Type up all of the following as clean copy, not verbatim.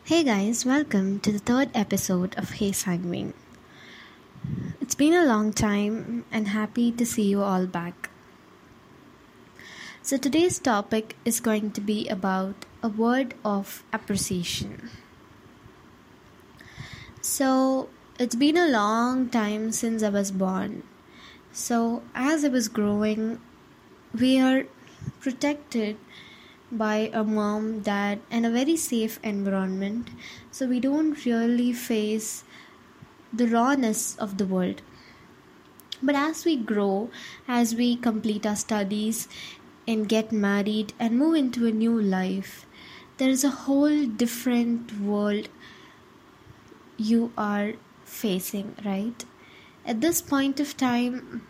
Hey guys, welcome to the third episode of Hey Sanguine. It's been a long time and happy to see you all back. So today's topic is going to be about a word of appreciation. So it's been a long time since I was born. So as I was growing, we are protected by a mom, dad, and a very safe environment, so we don't really face the rawness of the world. But as we grow, as we complete our studies and get married and move into a new life, there is a whole different world you are facing, right? At this point of time,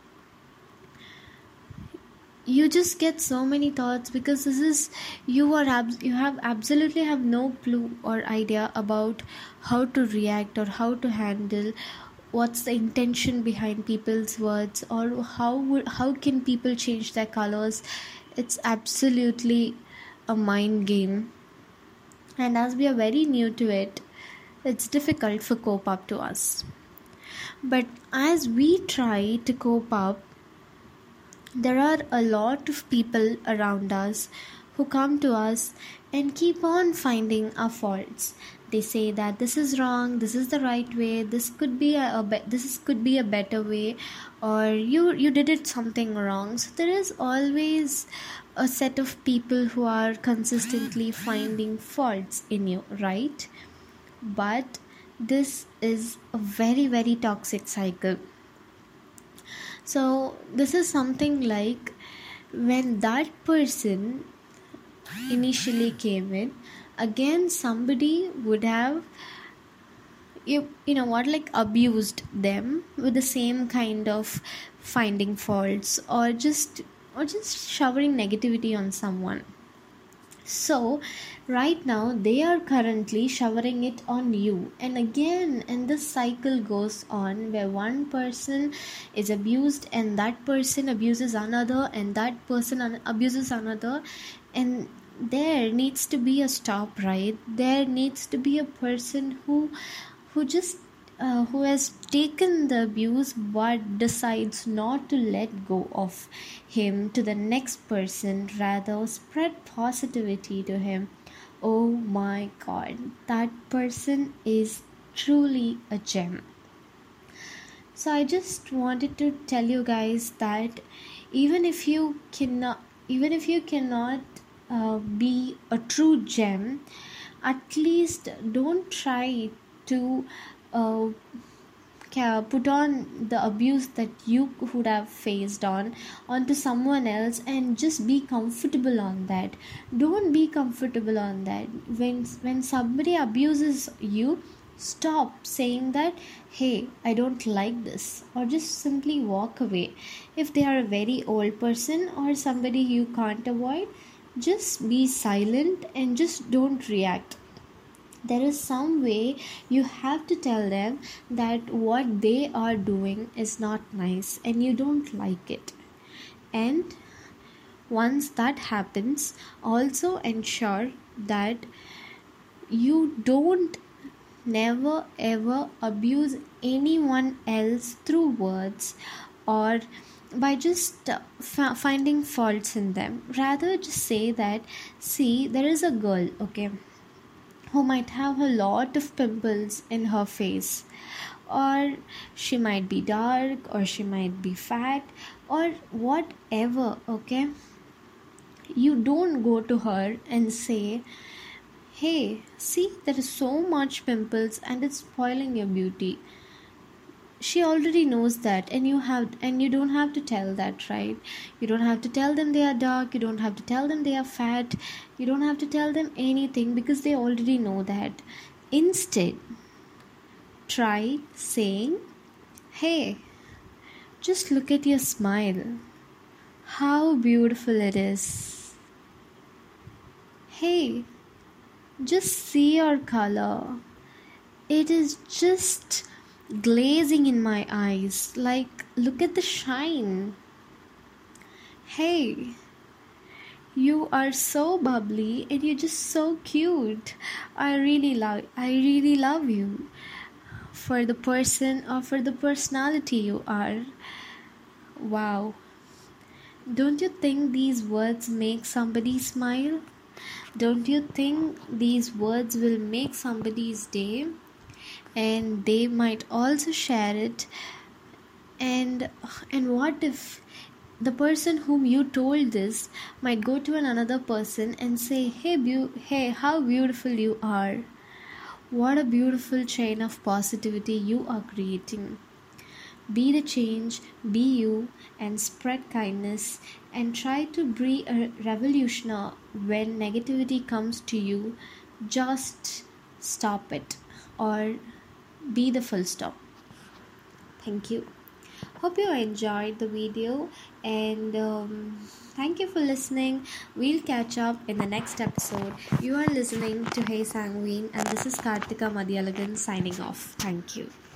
you just get so many thoughts because this is you have absolutely have no clue or idea about how to react or how to handle what's the intention behind people's words, or how can people change their colors. It's absolutely a mind game, and as we are very new to it, it's difficult for cope up to us. But as we try to cope up, there are a lot of people around us who come to us and keep on finding our faults. They say that this is wrong, this is the right way, this could be could be a better way, or you did it something wrong. So there is always a set of people who are consistently finding faults in you, right? But this is a very, very toxic cycle. So this is something like when that person initially came in, again somebody would have like abused them with the same kind of finding faults, or just showering negativity on someone. So right now they are currently showering it on you, and again, and this cycle goes on where one person is abused and that person abuses another, and that person abuses another. And there needs to be a stop, right? There needs to be a person who has taken the abuse but decides not to let go of him to the next person, rather spread positivity to him. Oh my god, that person is truly a gem. So I just wanted to tell you guys that even if you cannot be a true gem, at least don't try to uh, put on the abuse that you would have faced onto someone else, and just be comfortable on that. Don't be comfortable on that. When somebody abuses you, stop saying that, hey, I don't like this, or just simply walk away. If they are a very old person or somebody you can't avoid, just be silent and just don't react. There is some way you have to tell them that what they are doing is not nice and you don't like it. And once that happens, also ensure that you don't never ever abuse anyone else through words, or by just finding faults in them. Rather, just say that, see, there is a girl, okay, who might have a lot of pimples in her face, or she might be dark, or she might be fat, or whatever, okay? You don't go to her and say, hey, see, there is so much pimples and it's spoiling your beauty. She already knows that, and you don't have to tell that, right? You don't have to tell them they are dark, you don't have to tell them they are fat, you don't have to tell them anything, because they already know that. Instead, try saying, hey, just look at your smile, how beautiful it is. Hey, just see your color, it is just glazing in my eyes. Like, look at the shine. Hey, You are so bubbly and you're just so cute. I really love you for the person or for the personality you are. Wow. Don't you think these words make somebody smile? Don't you think these words will make somebody's day? And they might also share it. And what if the person whom you told this might go to another person and say, hey, how beautiful you are. What a beautiful chain of positivity you are creating. Be the change, be you, and spread kindness, and try to be a revolutioner. When negativity comes to you, just stop it or be the full stop. Thank you. Hope you enjoyed the video, and thank you for listening. We'll catch up in the next episode. You are listening to Hey Sanguine, and this is Kartika Madhyalagan signing off. Thank you.